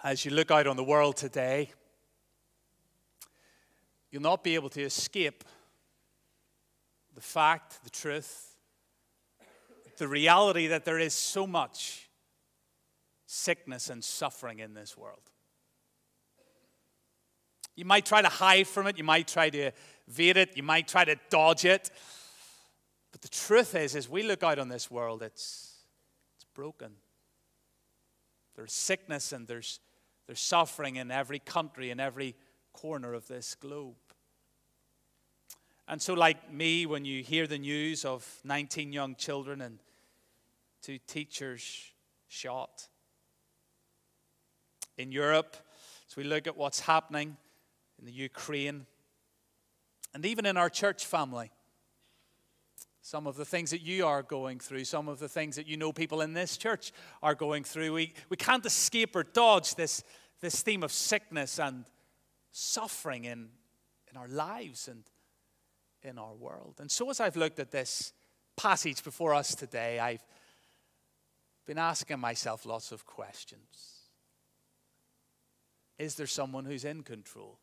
As you look out on the world today, you'll not be able to escape the fact, the truth, the reality that there is so much sickness and suffering in this world. You might try to hide from it, you might try to evade it, you might try to dodge it. But the truth is, as we look out on this world, it's broken. There's sickness and there's suffering in every country, in every corner of this globe. And so like me, when you hear the news of 19 young children and 2 teachers shot in Europe, as we look at what's happening in the Ukraine, and even in our church family, some of the things that you are going through, some of the things that you know people in this church are going through, we can't escape or dodge this theme of sickness and suffering in our lives and in our world. And so as I've looked at this passage before us today, I've been asking myself lots of questions. Is there someone who's in control?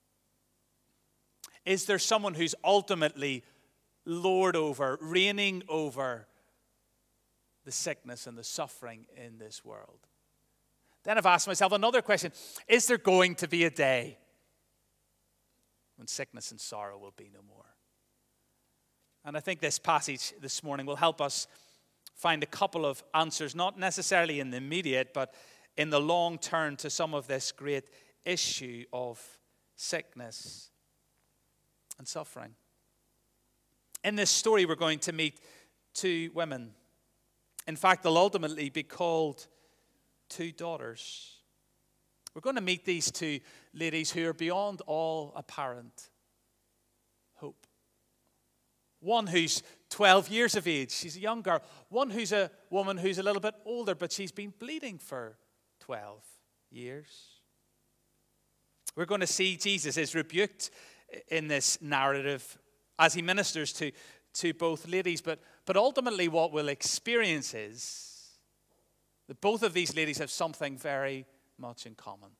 Is there someone who's ultimately Lord over, reigning over the sickness and the suffering in this world? Then I've asked myself another question. Is there going to be a day when sickness and sorrow will be no more? And I think this passage this morning will help us find a couple of answers, not necessarily in the immediate, but in the long term to some of this great issue of sickness and suffering. In this story, we're going to meet 2 women. In fact, they'll ultimately be called 2 daughters. We're going to meet these 2 ladies who are beyond all apparent hope. One who's 12 years of age, she's a young girl. One who's a woman who's a little bit older, but she's been bleeding for 12 years. We're going to see Jesus is rebuked in this narrative as he ministers to both ladies. But ultimately what we'll experience is that both of these ladies have something very much in common.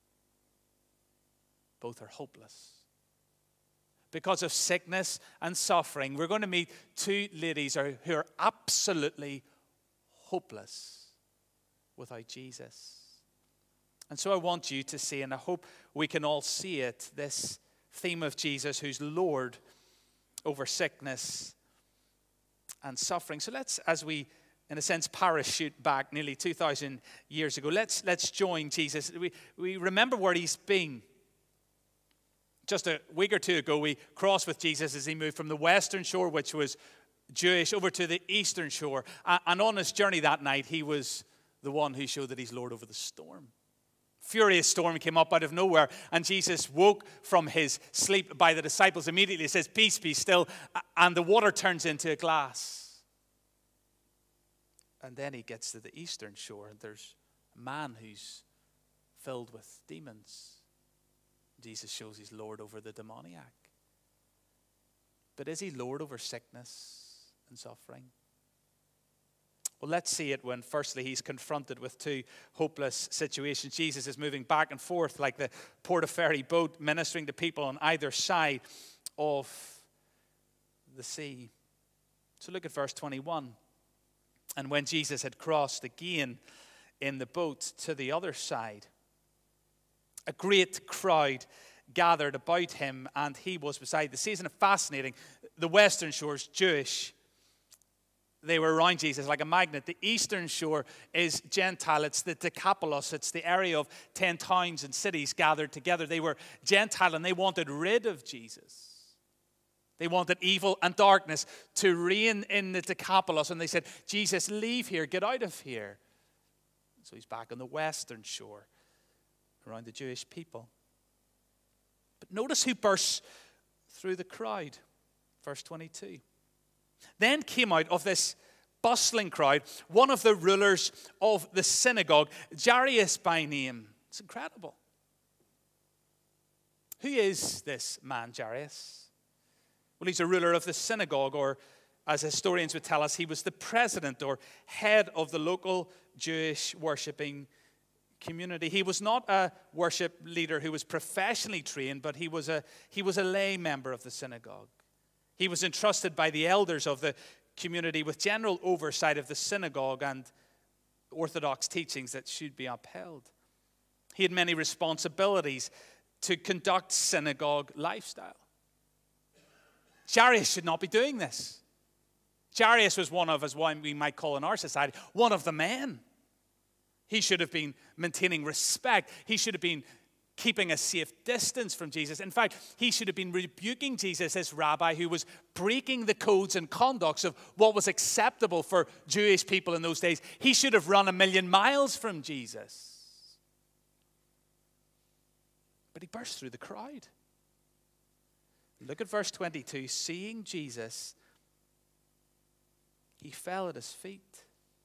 Both are hopeless. Because of sickness and suffering, we're going to meet 2 ladies who are absolutely hopeless without Jesus. And so I want you to see, and I hope we can all see it, this theme of Jesus who's Lord over sickness and suffering. So let's, as we, in a sense, parachute back nearly 2,000 years ago, let's join Jesus. We remember where he's been. Just a week or 2 ago, we crossed with Jesus as he moved from the western shore, which was Jewish, over to the eastern shore. And on his journey that night, he was the one who showed that he's Lord over the storm. Furious storm came up out of nowhere, and Jesus woke from his sleep by the disciples immediately. He says, "Peace, be still," and the water turns into a glass. And then he gets to the eastern shore, and there's a man who's filled with demons. Jesus shows he's Lord over the demoniac. But is he Lord over sickness and suffering? Well, let's see it when, firstly, he's confronted with 2 hopeless situations. Jesus is moving back and forth like the Portaferry boat, ministering to people on either side of the sea. So look at verse 21. And when Jesus had crossed again in the boat to the other side, a great crowd gathered about him, and he was beside the sea. Isn't it fascinating? The western shore's Jewish. They were around Jesus like a magnet. The eastern shore is Gentile. It's the Decapolis. It's the area of 10 towns and cities gathered together. They were Gentile, and they wanted rid of Jesus. They wanted evil and darkness to reign in the Decapolis. And they said, "Jesus, leave here. Get out of here." So he's back on the western shore, around the Jewish people. But notice who bursts through the crowd. Verse 22. Then came out of this bustling crowd one of the rulers of the synagogue, Jairus by name. It's incredible. Who is this man, Jairus? Well, he's a ruler of the synagogue, or as historians would tell us, he was the president or head of the local Jewish worshipping community. He was not a worship leader who was professionally trained, but he was a lay member of the synagogue. He was entrusted by the elders of the community with general oversight of the synagogue and orthodox teachings that should be upheld. He had many responsibilities to conduct synagogue lifestyle. Jairus should not be doing this. Jairus was one of, as what we might call in our society, one of the men. He should have been maintaining respect. He should have been keeping a safe distance from Jesus. In fact, he should have been rebuking Jesus, this rabbi who was breaking the codes and conducts of what was acceptable for Jewish people in those days. He should have run 1,000,000 miles from Jesus. But he burst through the crowd. Look at verse 22. Seeing Jesus, he fell at his feet.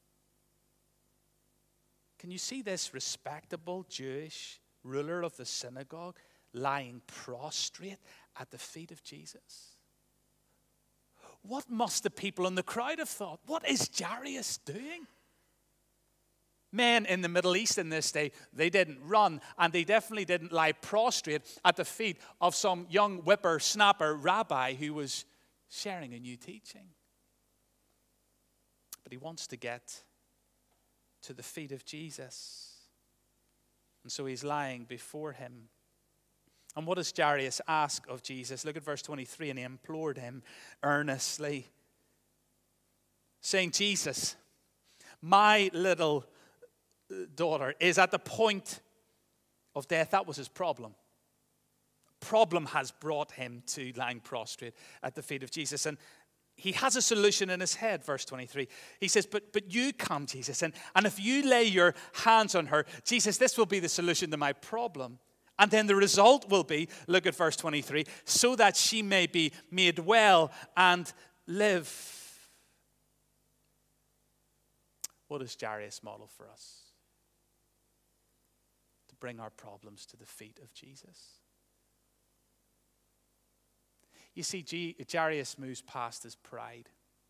Can you see this respectable Jewish ruler of the synagogue lying prostrate at the feet of Jesus? What must the people in the crowd have thought? What is Jairus doing? Men in the Middle East in this day, they didn't run, and they definitely didn't lie prostrate at the feet of some young whippersnapper rabbi who was sharing a new teaching. But he wants to get to the feet of Jesus. And so he's lying before him. And what does Jairus ask of Jesus? Look at verse 23. And he implored him earnestly, saying, Jesus, my little daughter is at the point of death. That was his problem. Problem has brought him to lying prostrate at the feet of Jesus. And he has a solution in his head, verse 23. He says, but you come, Jesus, and if you lay your hands on her, Jesus, this will be the solution to my problem. And then the result will be, look at verse 23, so that she may be made well and live. What does Jairus model for us? To bring our problems to the feet of Jesus. You see, Jairus moves past his pride.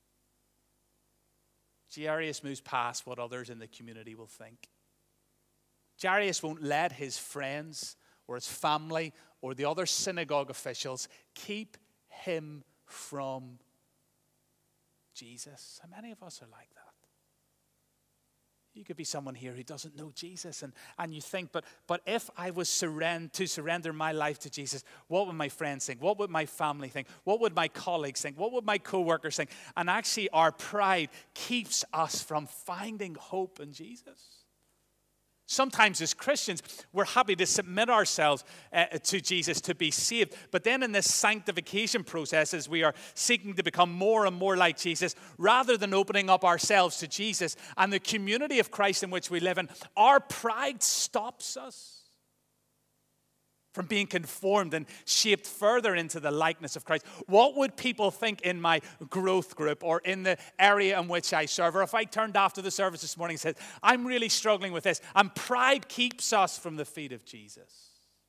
Jairus moves past what others in the community will think. Jairus won't let his friends or his family or the other synagogue officials keep him from Jesus. How many of us are like that? You could be someone here who doesn't know Jesus, and you think, but if I was to surrender my life to Jesus, what would my friends think? What would my family think? What would my colleagues think? What would my co-workers think? And actually, our pride keeps us from finding hope in Jesus. Sometimes as Christians, we're happy to submit ourselves to Jesus to be saved. But then in this sanctification process, as we are seeking to become more and more like Jesus, rather than opening up ourselves to Jesus and the community of Christ in which we live in, our pride stops us from being conformed and shaped further into the likeness of Christ. What would people think in my growth group or in the area in which I serve? Or if I turned after the service this morning and said, I'm really struggling with this, and pride keeps us from the feet of Jesus.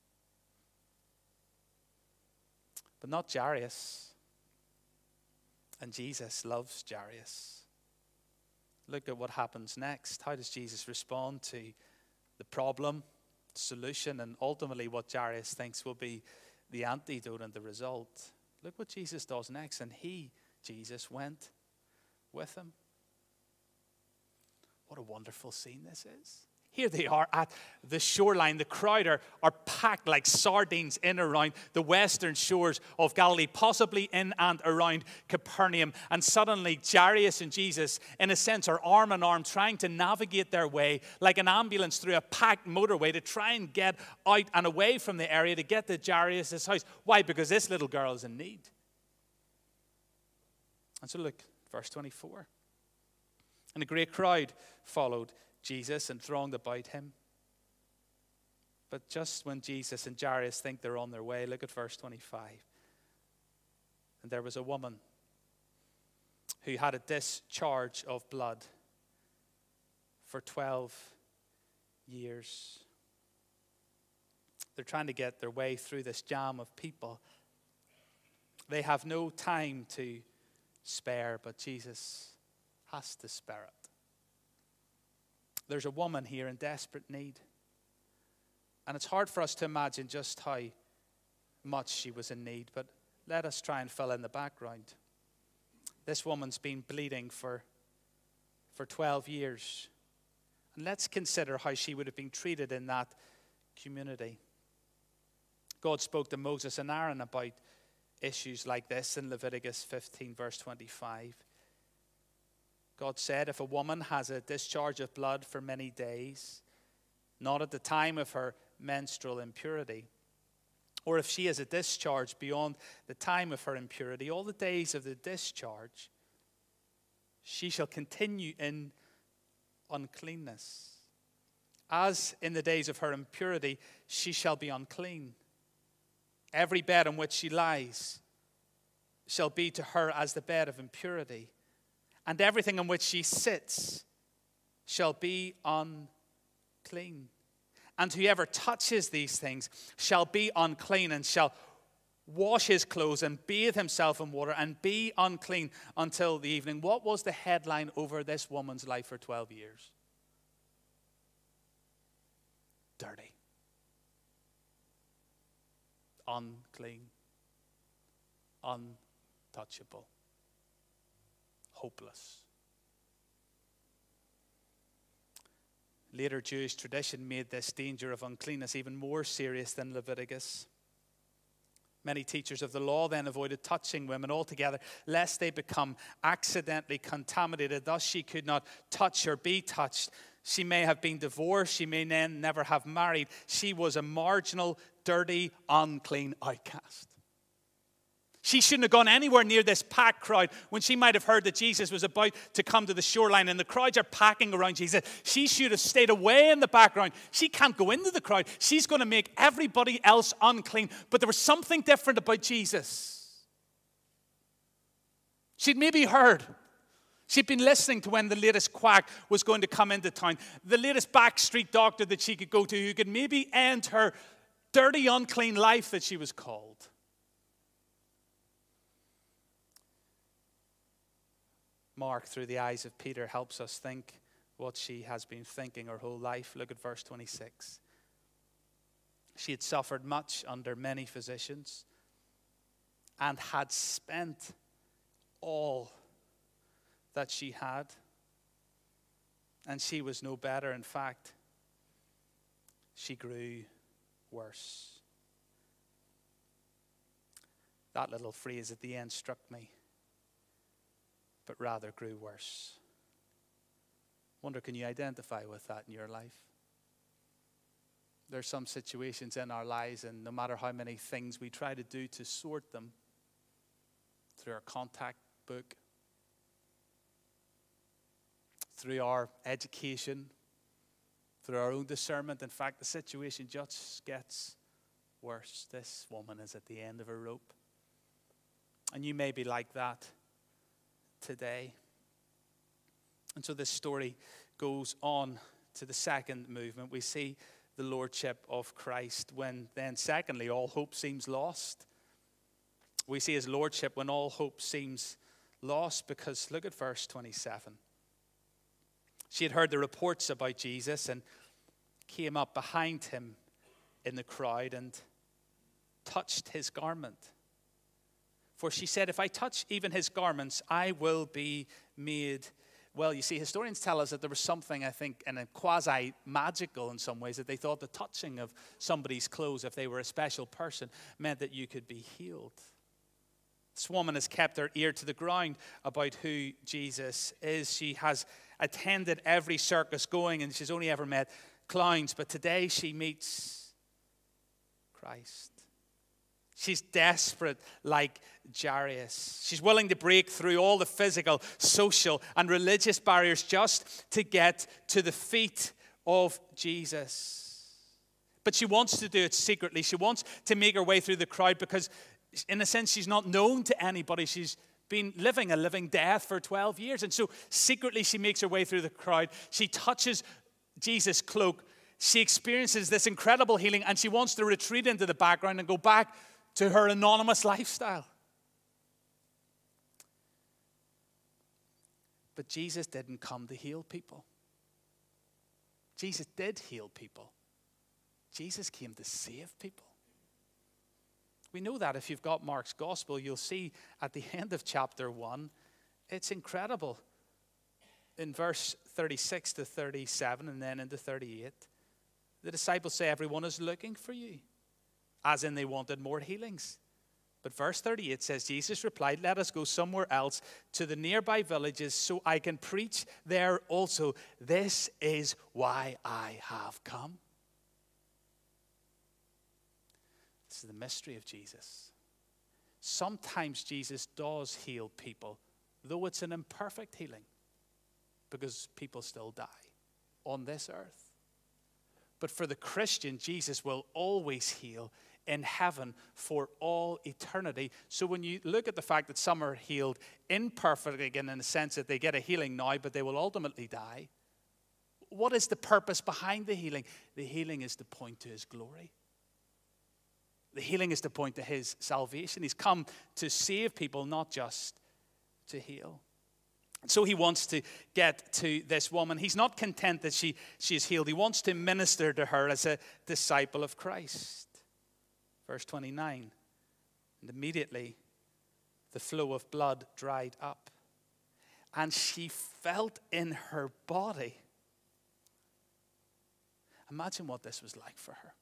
But not Jairus. And Jesus loves Jairus. Look at what happens next. How does Jesus respond to the problem, solution, and ultimately what Jairus thinks will be the antidote and the result? Look what Jesus does next. And Jesus, went with him. What a wonderful scene this is. Here they are at the shoreline. The crowd are packed like sardines in around the western shores of Galilee, possibly in and around Capernaum. And suddenly Jairus and Jesus, in a sense, are arm in arm trying to navigate their way like an ambulance through a packed motorway to try and get out and away from the area to get to Jairus' house. Why? Because this little girl is in need. And so look, verse 24. And a great crowd followed Jesus and thronged about him. But just when Jesus and Jairus think they're on their way, look at verse 25. And there was a woman who had a discharge of blood for 12 years. They're trying to get their way through this jam of people. They have no time to spare, but Jesus has to spare it. There's a woman here in desperate need. And it's hard for us to imagine just how much she was in need, but let us try and fill in the background. This woman's been bleeding for 12 years. And let's consider how she would have been treated in that community. God spoke to Moses and Aaron about issues like this in Leviticus 15, verse 25. God said, if a woman has a discharge of blood for many days, not at the time of her menstrual impurity, or if she has a discharge beyond the time of her impurity, all the days of the discharge, she shall continue in uncleanness. As in the days of her impurity, she shall be unclean. Every bed on which she lies shall be to her as the bed of impurity, and everything on which she sits shall be unclean. And whoever touches these things shall be unclean, and shall wash his clothes and bathe himself in water and be unclean until the evening. What was the headline over this woman's life for 12 years? Dirty. Unclean. Untouchable. Hopeless. Later Jewish tradition made this danger of uncleanness even more serious than Leviticus. Many teachers of the law then avoided touching women altogether, lest they become accidentally contaminated. Thus she could not touch or be touched. She may have been divorced. She may then never have married. She was a marginal, dirty, unclean outcast. She shouldn't have gone anywhere near this packed crowd when she might have heard that Jesus was about to come to the shoreline and the crowds are packing around Jesus. She should have stayed away in the background. She can't go into the crowd. She's going to make everybody else unclean. But there was something different about Jesus. She'd maybe heard. She'd been listening to when the latest quack was going to come into town, the latest backstreet doctor that she could go to who could maybe end her dirty, unclean life that she was called. Mark, through the eyes of Peter, helps us think what she has been thinking her whole life. Look at verse 26. She had suffered much under many physicians and had spent all that she had, and she was no better. In fact, she grew worse. That little phrase at the end struck me. But rather grew worse. Wonder, can you identify with that in your life? There's some situations in our lives, and no matter how many things we try to do to sort them through our contact book, through our education, through our own discernment, in fact, the situation just gets worse. This woman is at the end of her rope. And you may be like that today. And so this story goes on to the second movement. We see the lordship of Christ when then secondly all hope seems lost. We see his lordship when all hope seems lost, because look at verse 27. She had heard the reports about Jesus and came up behind him in the crowd and touched his garment. For she said, if I touch even his garments, I will be made well. You see, historians tell us that there was something, I think, in a quasi-magical in some ways, that they thought the touching of somebody's clothes, if they were a special person, meant that you could be healed. This woman has kept her ear to the ground about who Jesus is. She has attended every circus going, and she's only ever met clowns. But today she meets Christ. She's desperate like Jairus. She's willing to break through all the physical, social, and religious barriers just to get to the feet of Jesus. But she wants to do it secretly. She wants to make her way through the crowd because, in a sense, she's not known to anybody. She's been living a living death for 12 years. And so secretly she makes her way through the crowd. She touches Jesus' cloak. She experiences this incredible healing, and she wants to retreat into the background and go back to her anonymous lifestyle. But Jesus didn't come to heal people. Jesus did heal people. Jesus came to save people. We know that if you've got Mark's gospel, you'll see at the end of chapter 1, it's incredible. In verse 36 to 37 and then into 38, the disciples say, everyone is looking for you, as in they wanted more healings. But verse 38 says, Jesus replied, let us go somewhere else to the nearby villages so I can preach there also. This is why I have come. This is the mystery of Jesus. Sometimes Jesus does heal people, though it's an imperfect healing, because people still die on this earth. But for the Christian, Jesus will always heal in heaven for all eternity. So when you look at the fact that some are healed imperfectly, again, in the sense that they get a healing now, but they will ultimately die, what is the purpose behind the healing? The healing is to point to his glory. The healing is to point to his salvation. He's come to save people, not just to heal. So he wants to get to this woman. He's not content that she is healed. He wants to minister to her as a disciple of Christ. Verse 29, and immediately the flow of blood dried up, and she felt in her body. Imagine what this was like for her.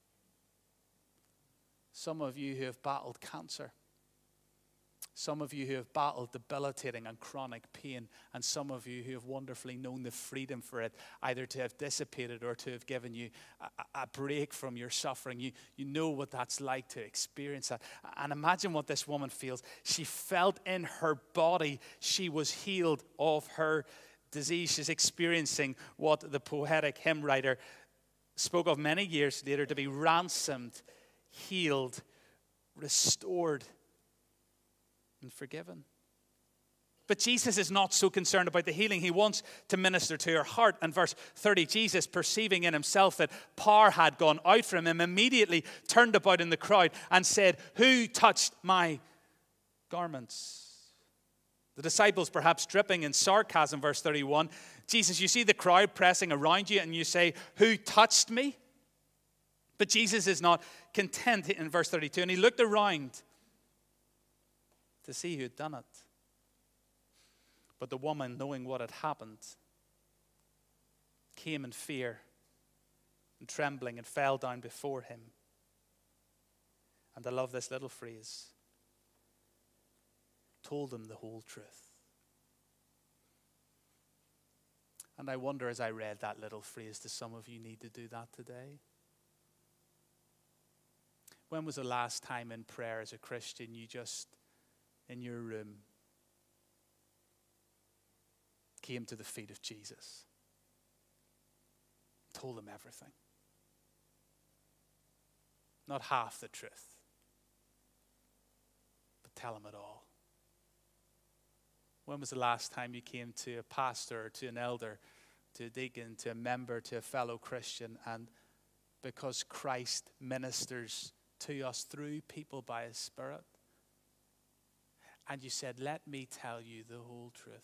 Some of you who have battled cancer, some of you who have battled debilitating and chronic pain, and some of you who have wonderfully known the freedom for it, either to have dissipated or to have given you a break from your suffering. You know what that's like to experience that. And imagine what this woman feels. She felt in her body she was healed of her disease. She's experiencing what the poetic hymn writer spoke of many years later to be ransomed, healed, restored, and forgiven. But Jesus is not so concerned about the healing. He wants to minister to her heart. And verse 30, Jesus, perceiving in himself that power had gone out from him, immediately turned about in the crowd and said, who touched my garments? The disciples perhaps dripping in sarcasm, verse 31. Jesus, you see the crowd pressing around you and you say, who touched me? But Jesus is not content in verse 32. And he looked around to see who had done it. But the woman, knowing what had happened, came in fear and trembling and fell down before him. And I love this little phrase. Told him the whole truth. And I wonder, as I read that little phrase, do some of you need to do that today? When was the last time in prayer as a Christian you just, in your room, came to the feet of Jesus, told him everything? Not half the truth, but tell him it all. When was the last time you came to a pastor, or to an elder, to a deacon, to a member, to a fellow Christian, and because Christ ministers to us through people by his Spirit, and you said, let me tell you the whole truth.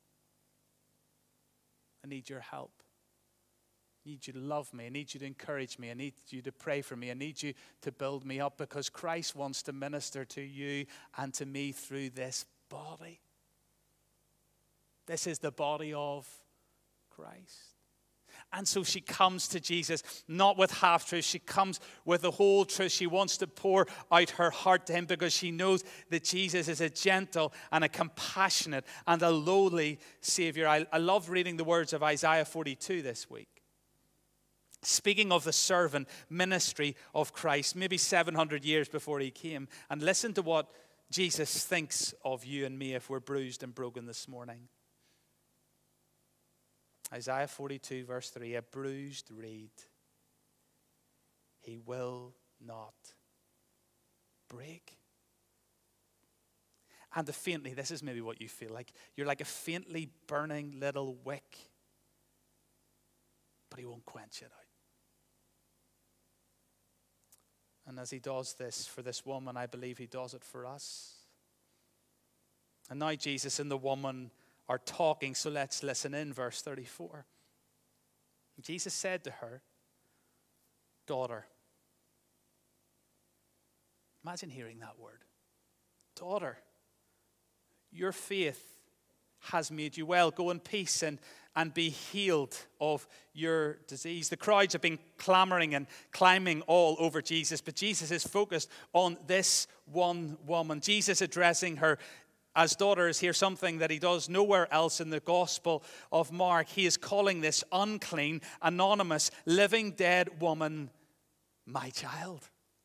I need your help. I need you to love me. I need you to encourage me. I need you to pray for me. I need you to build me up, because Christ wants to minister to you and to me through this body. This is the body of Christ. And so she comes to Jesus, not with half-truth. She comes with the whole truth. She wants to pour out her heart to him, because she knows that Jesus is a gentle and a compassionate and a lowly Savior. I love reading the words of Isaiah 42 this week. Speaking of the servant ministry of Christ, maybe 700 years before he came. And listen to what Jesus thinks of you and me if we're bruised and broken this morning. Isaiah 42 verse 3, a bruised reed he will not break. And the faintly, this is maybe what you feel like. You're like a faintly burning little wick, but he won't quench it out. And as he does this for this woman, I believe he does it for us. And now Jesus and the woman are talking, so let's listen in. Verse 34. Jesus said to her, daughter, Imagine hearing that word. Daughter, your faith has made you well. Go in peace and be healed of your disease. The crowds have been clamoring and climbing all over Jesus, but Jesus is focused on this one woman. Jesus addressing her as daughter is here something that he does nowhere else in the Gospel of Mark. He is calling this unclean, anonymous, living dead woman, my child.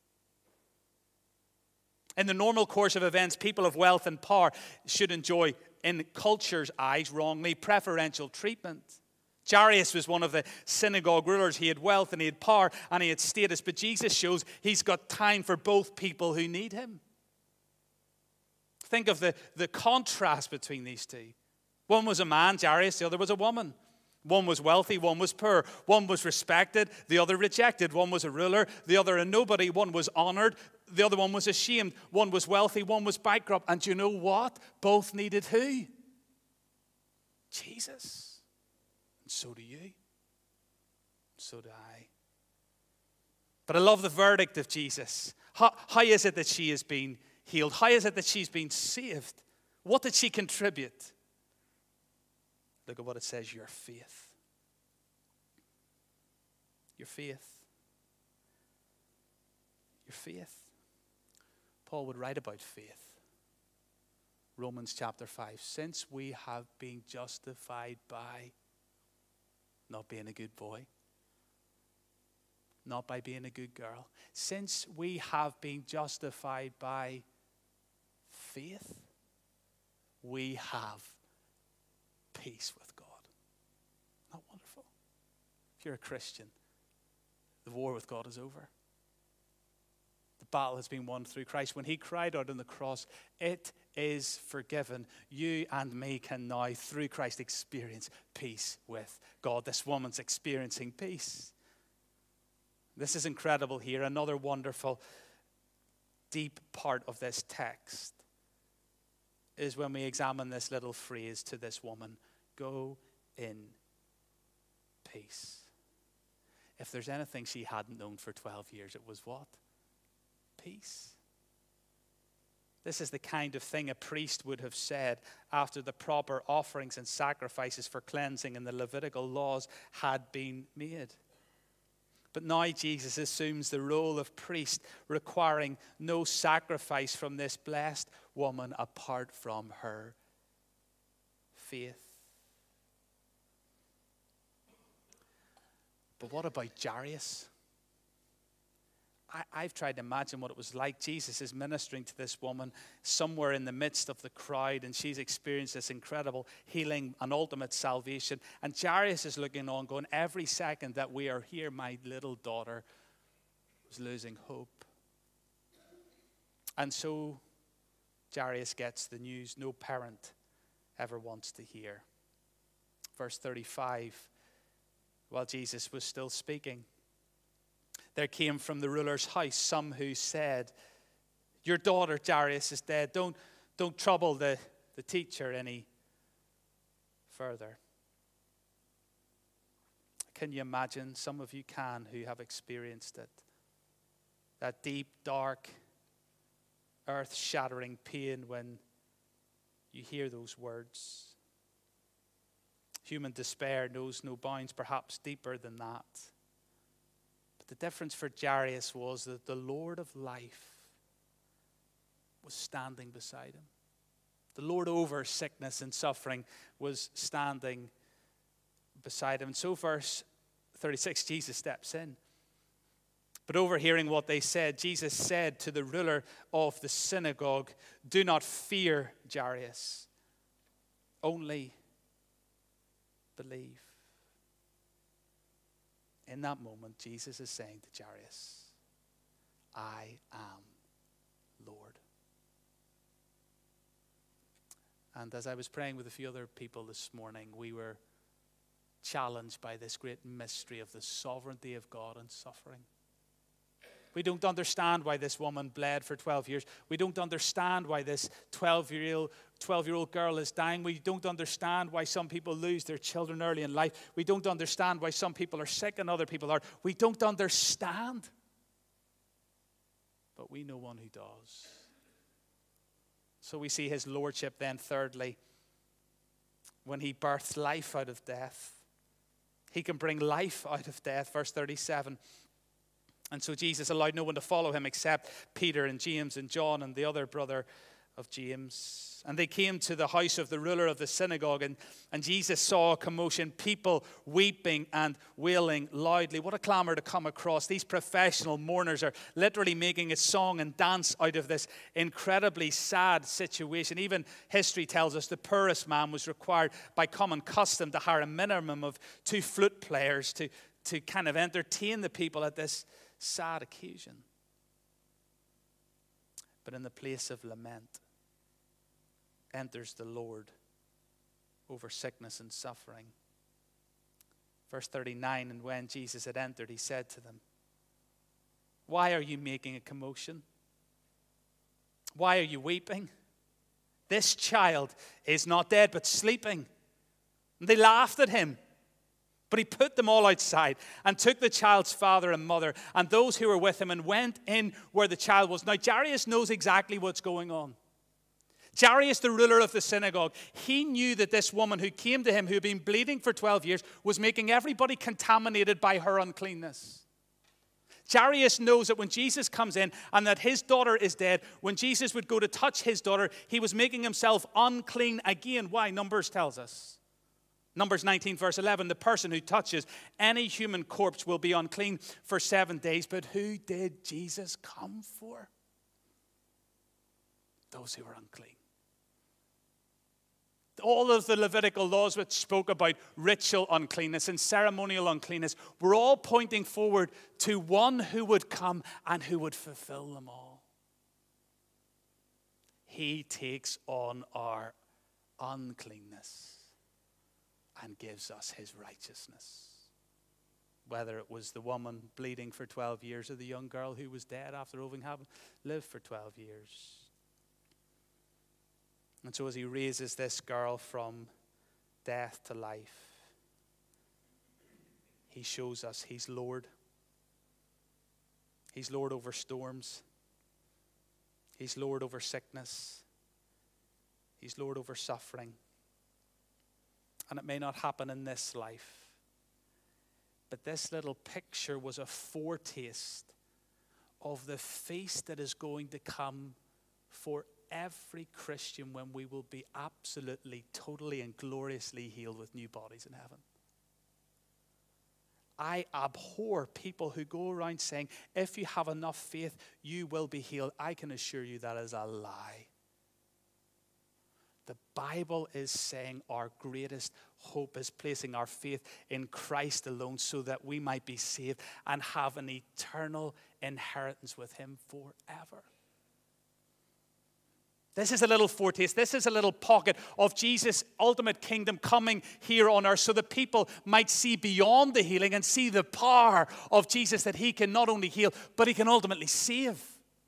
In the normal course of events, people of wealth and power should enjoy, in culture's eyes, wrongly, preferential treatment. Jairus was one of the synagogue rulers. He had wealth and he had power and he had status. But Jesus shows he's got time for both people who need him. Think of the contrast between these two. One was a man, Jairus, the other was a woman. One was wealthy, one was poor. One was respected, the other rejected. One was a ruler, the other a nobody. One was honored, the other one was ashamed. One was wealthy, one was bankrupt. And you know what? Both needed who? Jesus. And so do you. So do I. But I love the verdict of Jesus. How is it that she has been healed? How is it that she's been saved? What did she contribute? Look at what it says, your faith. Your faith. Your faith. Paul would write about faith. Romans chapter 5. Since we have been justified by not being a good boy, not by being a good girl. Since we have been justified by faith, we have peace with God. Not wonderful? If you're a Christian, the war with God is over. The battle has been won through Christ. When he cried out on the cross, it is forgiven. You and me can now, through Christ, experience peace with God. This woman's experiencing peace. This is incredible here. Another wonderful, deep part of this text is when we examine this little phrase to this woman, go in peace. If there's anything she hadn't known for 12 years, it was what? Peace. This is the kind of thing a priest would have said after the proper offerings and sacrifices for cleansing and the Levitical laws had been made. But now Jesus assumes the role of priest, requiring no sacrifice from this blessed woman apart from her faith. But what about Jairus? I've tried to imagine what it was like. Jesus is ministering to this woman somewhere in the midst of the crowd, and she's experienced this incredible healing and ultimate salvation. And Jairus is looking on, going, every second that we are here, my little daughter was losing hope. And so Jairus gets the news no parent ever wants to hear. Verse 35, while Jesus was still speaking, there came from the ruler's house some who said, your daughter Jairus is dead. Don't trouble the teacher any further. Can you imagine? Some of you can, who have experienced it. That deep, dark, earth-shattering pain when you hear those words. Human despair knows no bounds, perhaps deeper than that. The difference for Jairus was that the Lord of life was standing beside him. The Lord over sickness and suffering was standing beside him. And so verse 36, Jesus steps in. But overhearing what they said, Jesus said to the ruler of the synagogue, do not fear, Jairus, only believe. In that moment, Jesus is saying to Jairus, I am Lord. And as I was praying with a few other people this morning, we were challenged by this great mystery of the sovereignty of God and suffering. We don't understand why this woman bled for 12 years. We don't understand why this 12-year-old girl is dying. We don't understand why some people lose their children early in life. We don't understand why some people are sick and other people are. We don't understand. But we know one who does. So we see his lordship then, thirdly, when he births life out of death. He can bring life out of death. Verse 37. And so Jesus allowed no one to follow him except Peter and James and John and the other brother of James. And they came to the house of the ruler of the synagogue, and Jesus saw a commotion, people weeping and wailing loudly. What a clamor to come across. These professional mourners are literally making a song and dance out of this incredibly sad situation. Even history tells us the poorest man was required by common custom to hire a minimum of 2 flute players to kind of entertain the people at this sad occasion. But in the place of lament enters the Lord over sickness and suffering. Verse 39, and when Jesus had entered, he said to them, "Why are you making a commotion? Why are you weeping? This child is not dead, but sleeping." And they laughed at him. But he put them all outside and took the child's father and mother and those who were with him and went in where the child was. Now, Jairus knows exactly what's going on. Jairus, the ruler of the synagogue, he knew that this woman who came to him, who had been bleeding for 12 years, was making everybody contaminated by her uncleanness. Jairus knows that when Jesus comes in and that his daughter is dead, when Jesus would go to touch his daughter, he was making himself unclean again. Why? Numbers tells us. Numbers 19, verse 11, the person who touches any human corpse will be unclean for 7 days. But who did Jesus come for? Those who were unclean. All of the Levitical laws which spoke about ritual uncleanness and ceremonial uncleanness were all pointing forward to one who would come and who would fulfill them all. He takes on our uncleanness and gives us his righteousness. Whether it was the woman bleeding for 12 years or the young girl who was dead after having lived for 12 years. And so as he raises this girl from death to life, he shows us he's Lord. He's Lord over storms. He's Lord over sickness. He's Lord over suffering. And it may not happen in this life, but this little picture was a foretaste of the feast that is going to come for every Christian when we will be absolutely, totally, and gloriously healed with new bodies in heaven. I abhor people who go around saying, if you have enough faith, you will be healed. I can assure you that is a lie. The Bible is saying our greatest hope is placing our faith in Christ alone so that we might be saved and have an eternal inheritance with him forever. This is a little foretaste. This is a little pocket of Jesus' ultimate kingdom coming here on earth so that people might see beyond the healing and see the power of Jesus, that he can not only heal, but he can ultimately save.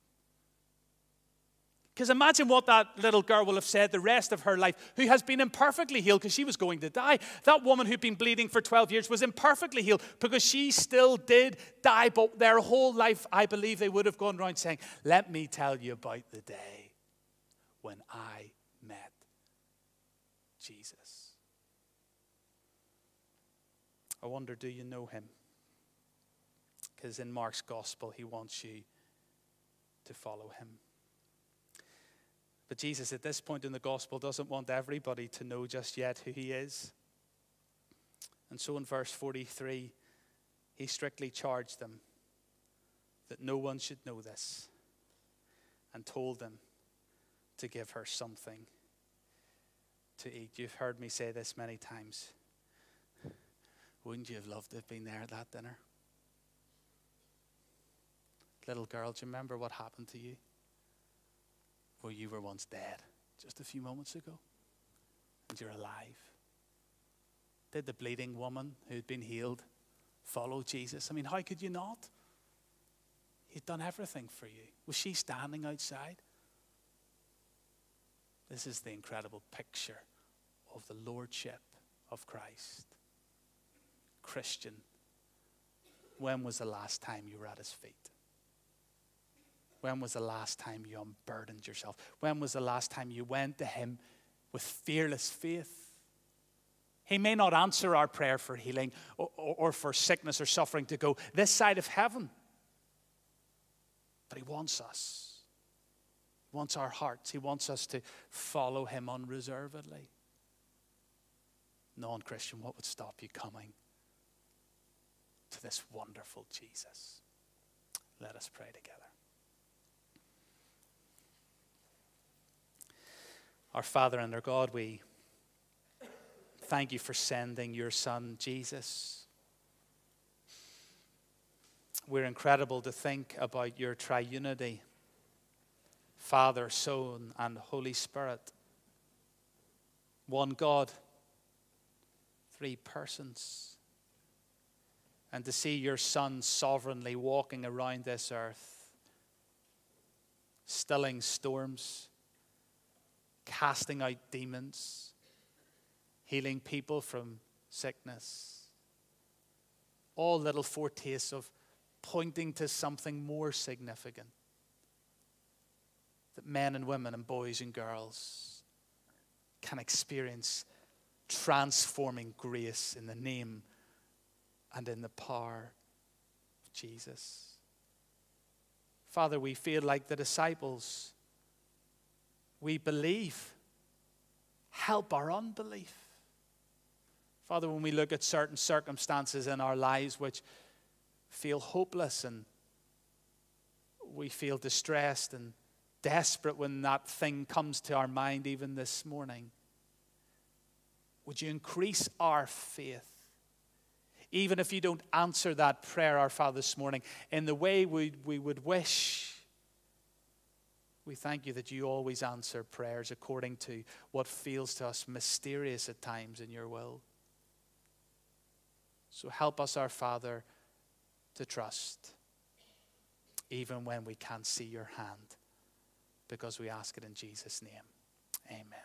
Because imagine what that little girl will have said the rest of her life, who has been imperfectly healed because she was going to die. That woman who'd been bleeding for 12 years was imperfectly healed because she still did die. But their whole life, I believe they would have gone around saying, let me tell you about the day when I met Jesus. I wonder, do you know him? Because in Mark's gospel, he wants you to follow him. But Jesus, at this point in the gospel, doesn't want everybody to know just yet who he is. And so in verse 43, he strictly charged them that no one should know this and told them to give her something to eat. You've heard me say this many times. Wouldn't you have loved to have been there at that dinner? Little girl, do you remember what happened to you? Where you were once dead just a few moments ago, and you're alive. Did the bleeding woman who'd been healed follow Jesus? I mean, how could you not? He'd done everything for you. Was she standing outside? This is the incredible picture of the lordship of Christ. Christian, when was the last time you were at his feet? When was the last time you unburdened yourself? When was the last time you went to him with fearless faith? He may not answer our prayer for healing or for sickness or suffering to go this side of heaven. But he wants us. He wants our hearts. He wants us to follow him unreservedly. Non-Christian, what would stop you coming to this wonderful Jesus? Let us pray together. Our Father and our God, we thank you for sending your Son, Jesus. We're incredible to think about your triunity, Father, Son, and Holy Spirit. One God, three persons. And to see your Son sovereignly walking around this earth, stilling storms, casting out demons, healing people from sickness. All little foretastes of pointing to something more significant. That men and women and boys and girls can experience transforming grace in the name and in the power of Jesus. Father, we feel like the disciples. We believe. Help our unbelief. Father, when we look at certain circumstances in our lives which feel hopeless and we feel distressed and desperate when that thing comes to our mind even this morning, would you increase our faith? Even if you don't answer that prayer, our Father, this morning, in the way we would wish, we thank you that you always answer prayers according to what feels to us mysterious at times in your will. So help us, our Father, to trust, even when we can't see your hand, because we ask it in Jesus' name. Amen.